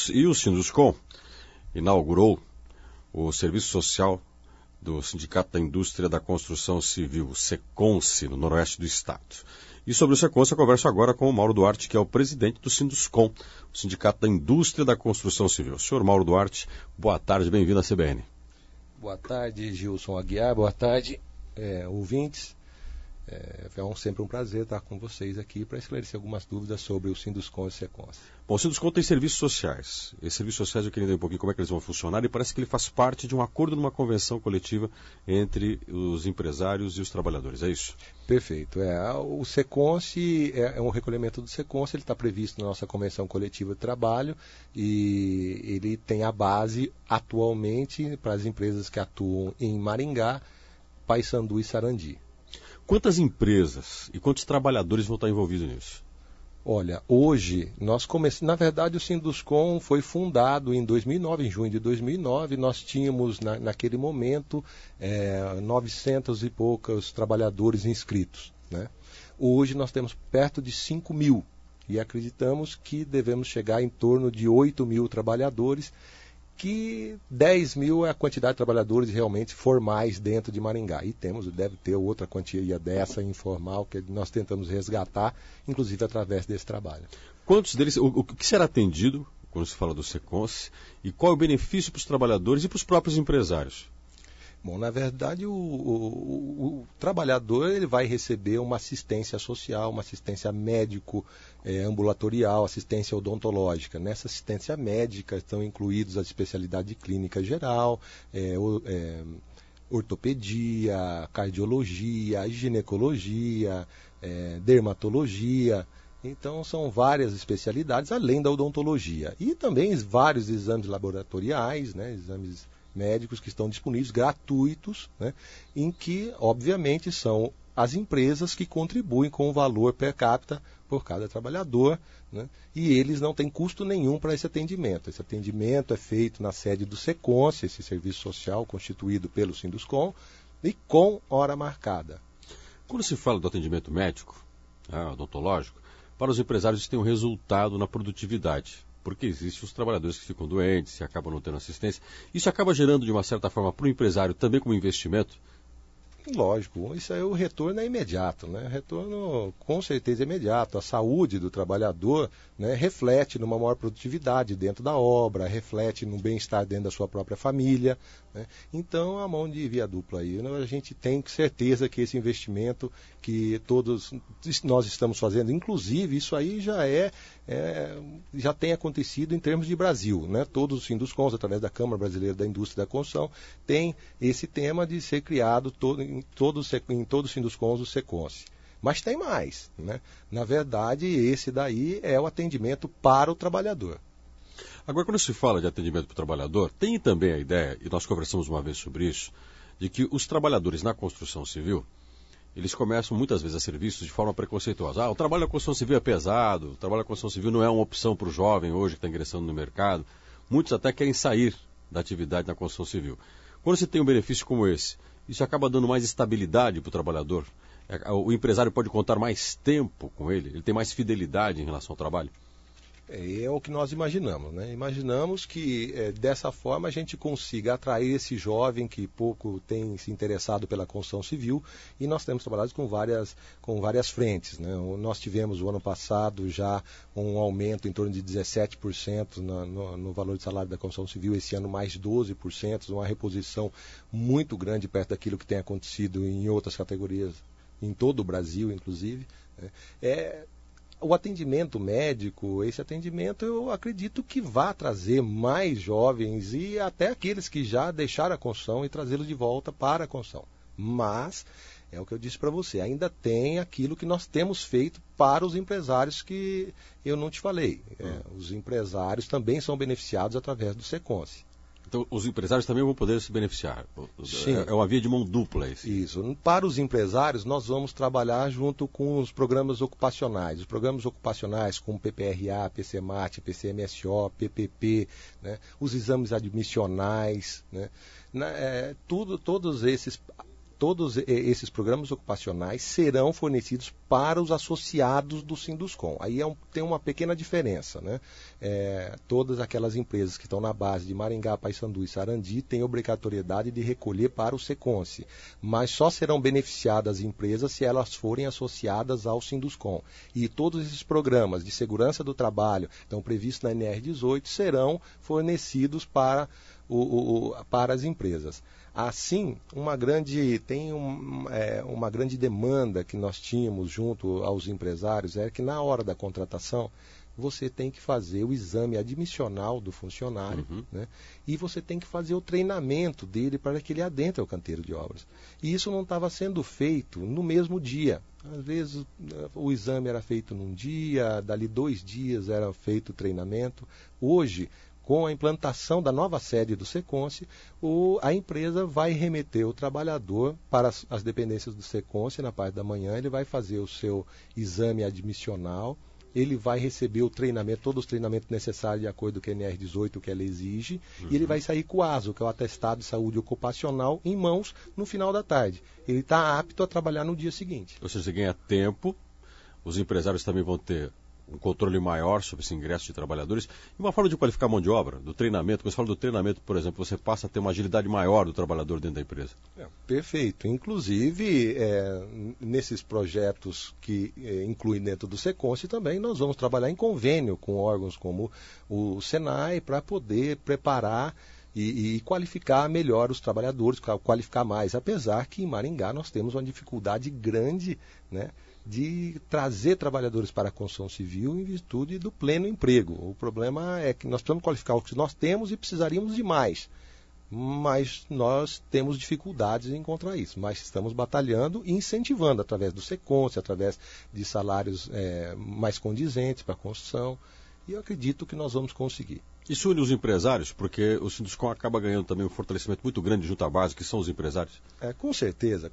o Sinduscon inaugurou o serviço social do Sindicato da Indústria da Construção Civil, o SECONSE, no noroeste do estado. E sobre o SECONSE eu converso agora com o Mauro Duarte, que é o presidente do Sinduscon, o Sindicato da Indústria da Construção Civil. Senhor Mauro Duarte, boa tarde, bem-vindo à CBN. Boa tarde, Gilson Aguiar, boa tarde, ouvintes. É sempre um prazer estar com vocês aqui para esclarecer algumas dúvidas sobre o Sinduscon e o SECONSE. Bom, o Sinduscon tem serviços sociais. Esses serviços sociais eu queria entender um pouquinho como é que eles vão funcionar e parece que ele faz parte de um acordo numa convenção coletiva entre os empresários e os trabalhadores, é isso? Perfeito. O SECONSE é um recolhimento do SECONSE, ele está previsto na nossa convenção coletiva de trabalho e ele tem a base atualmente para as empresas que atuam em Maringá, Paysandu e Sarandi. Quantas empresas e quantos trabalhadores vão estar envolvidos nisso? Olha, hoje nós começamos, na verdade o Sinduscon foi fundado em 2009, em junho de 2009, nós tínhamos naquele momento 900 e poucos trabalhadores inscritos, né? Hoje nós temos perto de 5 mil e acreditamos que devemos chegar em torno de 8 mil trabalhadores, que 10 mil é a quantidade de trabalhadores realmente formais dentro de Maringá. E deve ter outra quantia dessa informal que nós tentamos resgatar, inclusive através desse trabalho. Quantos deles, o que será atendido quando se fala do SECONSE e qual é o benefício para os trabalhadores e para os próprios empresários? Bom, na verdade o trabalhador ele vai receber uma assistência social, uma assistência médico, ambulatorial, assistência odontológica. Nessa assistência médica estão incluídos a especialidade de clínica geral, ortopedia, cardiologia, ginecologia, dermatologia. Então são várias especialidades além da odontologia. E também vários exames laboratoriais, né, exames médicos que estão disponíveis, gratuitos, né, em que, obviamente, são as empresas que contribuem com o valor per capita por cada trabalhador, né, e eles não têm custo nenhum para esse atendimento. Esse atendimento é feito na sede do SECONSE, esse serviço social constituído pelo Sinduscon, e com hora marcada. Quando se fala do atendimento médico, odontológico, para os empresários isso tem um resultado na produtividade. Porque existem os trabalhadores que ficam doentes e acabam não tendo assistência. Isso acaba gerando, de uma certa forma, para o empresário também como investimento? Lógico, isso aí o retorno é imediato, né? O retorno com certeza é imediato. A saúde do trabalhador, né, reflete numa maior produtividade dentro da obra, reflete no bem-estar dentro da sua própria família, né? Então, a mão de via dupla aí, né? A gente tem certeza que esse investimento que todos nós estamos fazendo, inclusive isso aí já tem acontecido em termos de Brasil, né? Todos os Sinduscons, através da Câmara Brasileira da Indústria da Construção, tem esse tema de ser criado em todos os Sinduscons do SECONSE. Mas tem mais, né? Na verdade, esse daí é o atendimento para o trabalhador. Agora, quando se fala de atendimento para o trabalhador, tem também a ideia, e nós conversamos uma vez sobre isso, de que os trabalhadores na construção civil, eles começam muitas vezes a ser vistos de forma preconceituosa. O trabalho na construção civil é pesado, o trabalho na construção civil não é uma opção para o jovem hoje que está ingressando no mercado. Muitos até querem sair da atividade na construção civil. Quando se tem um benefício como esse, isso acaba dando mais estabilidade para o trabalhador. O empresário pode contar mais tempo com ele tem mais fidelidade em relação ao trabalho. É o que nós imaginamos, né? Imaginamos que dessa forma a gente consiga atrair esse jovem que pouco tem se interessado pela construção civil, e nós temos trabalhado com várias frentes, né? Nós tivemos o ano passado já um aumento em torno de 17% no valor de salário da construção civil, esse ano mais 12%, uma reposição muito grande perto daquilo que tem acontecido em outras categorias, em todo o Brasil, inclusive, né? O atendimento médico, esse atendimento eu acredito que vai trazer mais jovens e até aqueles que já deixaram a construção e trazê-los de volta para a construção. Mas, é o que eu disse para você, ainda tem aquilo que nós temos feito para os empresários que eu não te falei. Os empresários também são beneficiados através do SECONSE. Então, os empresários também vão poder se beneficiar. Sim. É uma via de mão dupla isso. Isso. Para os empresários, nós vamos trabalhar junto com os programas ocupacionais. Os programas ocupacionais como PPRA, PCMAT, PCMSO, PPP, né? Os exames admissionais, né? Todos esses todos esses programas ocupacionais serão fornecidos para os associados do Sinduscom. Aí tem uma pequena diferença, né? Todas aquelas empresas que estão na base de Maringá, Paissandu e Sarandi têm obrigatoriedade de recolher para o Seconce, mas só serão beneficiadas as empresas se elas forem associadas ao Sinduscom. E todos esses programas de segurança do trabalho estão previstos na NR18 serão fornecidos para as empresas. Assim, uma grande demanda que nós tínhamos junto aos empresários é que na hora da contratação você tem que fazer o exame admissional do funcionário, né? E você tem que fazer o treinamento dele para que ele adentre ao canteiro de obras. E isso não estava sendo feito no mesmo dia. Às vezes o exame era feito num dia, dali 2 dias era feito o treinamento. Hoje, com a implantação da nova sede do Seconce, a empresa vai remeter o trabalhador para as dependências do Seconce na parte da manhã, ele vai fazer o seu exame admissional, ele vai receber o treinamento, todos os treinamentos necessários de acordo com a NR18, que ela exige, e ele vai sair com o ASO, que é o Atestado de Saúde Ocupacional, em mãos no final da tarde. Ele está apto a trabalhar no dia seguinte. Ou seja, você ganha tempo, os empresários também vão ter um controle maior sobre esse ingresso de trabalhadores e uma forma de qualificar a mão de obra, do treinamento. Quando você fala do treinamento, por exemplo, você passa a ter uma agilidade maior do trabalhador dentro da empresa. Perfeito. Inclusive, nesses projetos que incluem dentro do Seconce também, nós vamos trabalhar em convênio com órgãos como o Senai para poder preparar e qualificar melhor os trabalhadores, qualificar mais, apesar que em Maringá nós temos uma dificuldade grande, né, de trazer trabalhadores para a construção civil em virtude do pleno emprego. O problema é que nós precisamos qualificar o que nós temos e precisaríamos de mais. Mas nós temos dificuldades em encontrar isso. Mas estamos batalhando e incentivando através do Seconce, através de salários mais condizentes para a construção. E eu acredito que nós vamos conseguir. Isso une os empresários, porque o Sinduscom acaba ganhando também um fortalecimento muito grande junto à base, que são os empresários. Com certeza,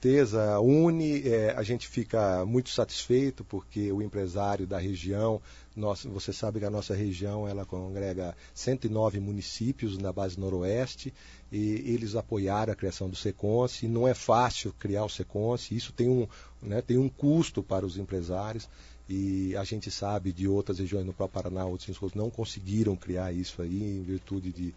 une, a gente fica muito satisfeito, porque o empresário da região, você sabe que a nossa região ela congrega 109 municípios na base noroeste, e eles apoiaram a criação do Seconce. Não é fácil criar o Seconce, isso tem um custo para os empresários. E a gente sabe de outras regiões no próprio Paraná, outros estados não conseguiram criar isso aí, em virtude de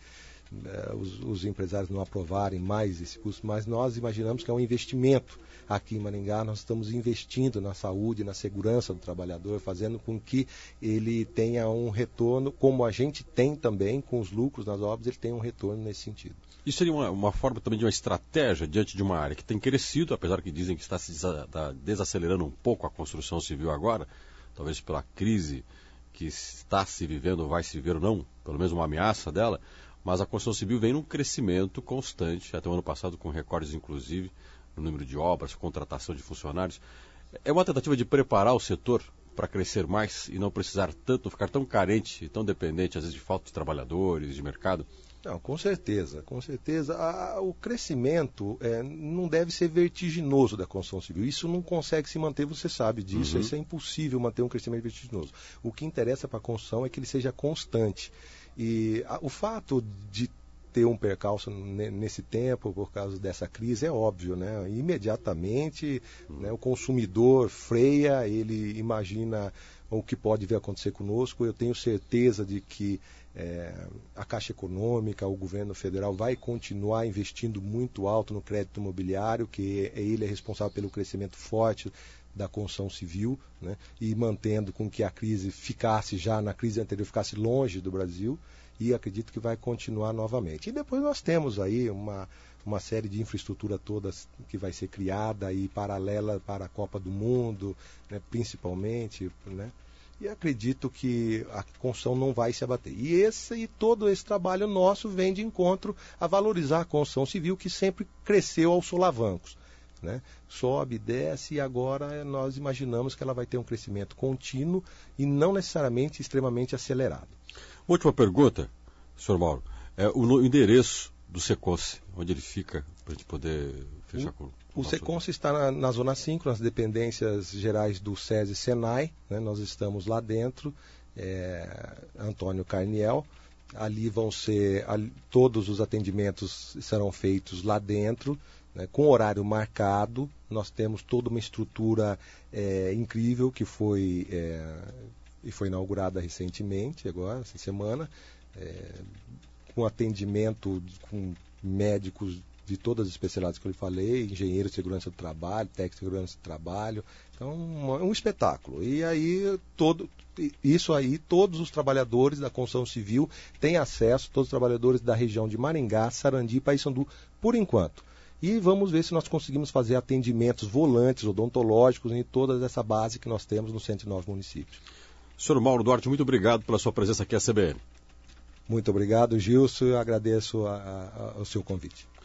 os empresários não aprovarem mais esse custo, mas nós imaginamos que é um investimento. Aqui em Maringá nós estamos investindo na saúde, na segurança do trabalhador, fazendo com que ele tenha um retorno, como a gente tem também com os lucros nas obras, ele tem um retorno nesse sentido. Isso seria uma forma também de uma estratégia diante de uma área que tem crescido, apesar que dizem que está se desacelerando um pouco a construção civil agora, talvez pela crise que está se vivendo, ou vai se viver ou não, pelo menos uma ameaça dela, mas a construção civil vem num crescimento constante, até o ano passado com recordes inclusive, no número de obras, contratação de funcionários. É uma tentativa de preparar o setor para crescer mais e não precisar tanto, ficar tão carente e tão dependente, às vezes, de falta de trabalhadores, de mercado? Não, com certeza. O crescimento não deve ser vertiginoso da construção civil. Isso não consegue se manter, você sabe disso. Isso é impossível manter um crescimento vertiginoso. O que interessa para a construção é que ele seja constante. E o fato de ter um percalço nesse tempo, por causa dessa crise, é óbvio, né? Imediatamente, né, o consumidor freia, ele imagina o que pode vir a acontecer conosco. Eu tenho certeza de que a Caixa Econômica, o governo federal vai continuar investindo muito alto no crédito imobiliário, que ele é responsável pelo crescimento forte da construção civil, né, e mantendo com que a crise na crise anterior, ficasse longe do Brasil, e acredito que vai continuar novamente. E depois nós temos aí uma série de infraestrutura todas que vai ser criada e paralela para a Copa do Mundo, né, principalmente, né? E acredito que a construção não vai se abater. E todo esse trabalho nosso vem de encontro a valorizar a construção civil, que sempre cresceu aos solavancos, né? Sobe, desce, e agora nós imaginamos que ela vai ter um crescimento contínuo e não necessariamente extremamente acelerado. Última pergunta, senhor Mauro. O endereço do Seconce, onde ele fica, para a gente poder fechar com... O Seconce está na Zona 5, nas dependências gerais do SESI Senai, né? Nós estamos lá dentro, Antônio Carniel. Ali todos os atendimentos serão feitos lá dentro, né, com horário marcado. Nós temos toda uma estrutura incrível que foi inaugurada recentemente, agora, essa semana, com atendimento com médicos de todas as especialidades que eu lhe falei, engenheiro de segurança do trabalho, técnico de segurança do trabalho. Então, um espetáculo. E aí, todos os trabalhadores da construção civil têm acesso, todos os trabalhadores da região de Maringá, Sarandi e Paissandu, por enquanto. E vamos ver se nós conseguimos fazer atendimentos volantes, odontológicos, em toda essa base que nós temos nos 109 municípios. Senhor Mauro Duarte, muito obrigado pela sua presença aqui à CBN. Muito obrigado, Gilson. Eu agradeço o seu convite.